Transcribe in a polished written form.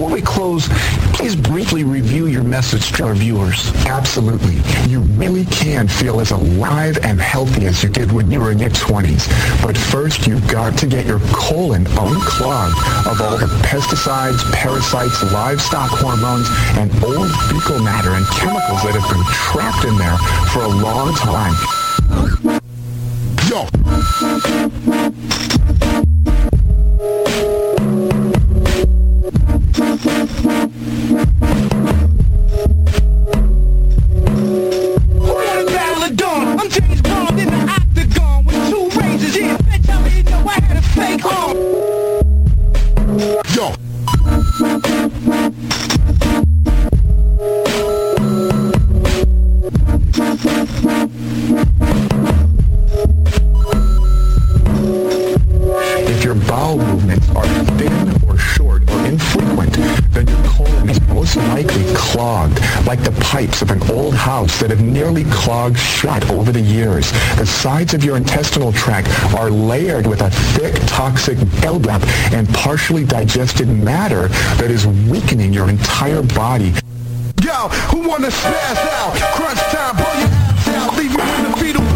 before we close, please briefly review your message to our viewers. Absolutely. You really can feel as alive and healthy as you did when you were in your 20s. But first, you've got to get your colon unclogged of all the pesticides, parasites, livestock hormones, and old fecal matter and chemicals that have been trapped in there for a long time. Yo! If your bowel movements are thin or short or infrequent, then your colon is most likely clogged, like the pipes of an old house that have nearly clogged shut over the years. The sides of your intestinal tract are layered with a thick, toxic buildup and partially digested matter that is weakening your entire body. Yo, who wanna spaz out? Crunch time, blow your ass out, leave you in the fetal